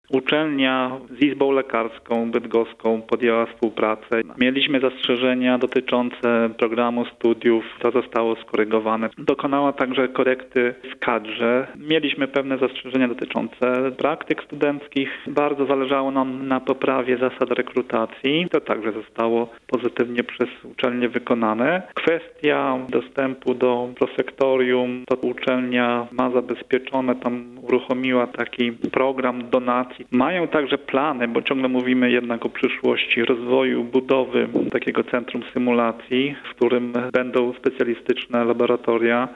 Uczelnia z Izbą Lekarską Bydgoską podjęła współpracę. Mieliśmy zastrzeżenia dotyczące programu studiów, to zostało skorygowane. Dokonała także korekty w kadrze. Mieliśmy pewne zastrzeżenia dotyczące praktyk studenckich. Bardzo zależało nam na poprawie zasad rekrutacji. To także zostało pozytywnie przez uczelnię wykonane. Kwestia dostępu do prosektorium, to uczelnia ma zabezpieczone, tam uruchomiła taki program donacji. Mają także plany, bo ciągle mówimy jednak o przyszłości rozwoju, budowy takiego centrum symulacji, w którym będą specjalistyczne laboratoria.